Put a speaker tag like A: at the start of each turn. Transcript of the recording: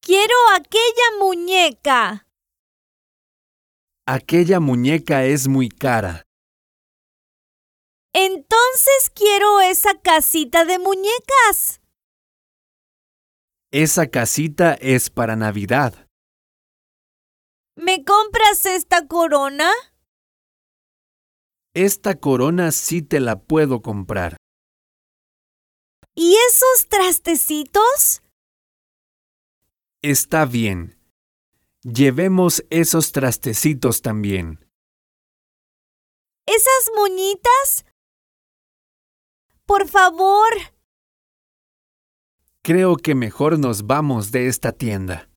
A: Quiero aquella muñeca.
B: Aquella muñeca es muy cara.
A: Entonces quiero esa casita de muñecas.
B: Esa casita es para Navidad.
A: ¿Me compras esta corona?
B: Esta corona sí te la puedo comprar.
A: ¿Y esos trastecitos?
B: Está bien. Llevemos esos trastecitos también.
A: ¿Esas moñitas? Por favor.
B: Creo que mejor nos vamos de esta tienda.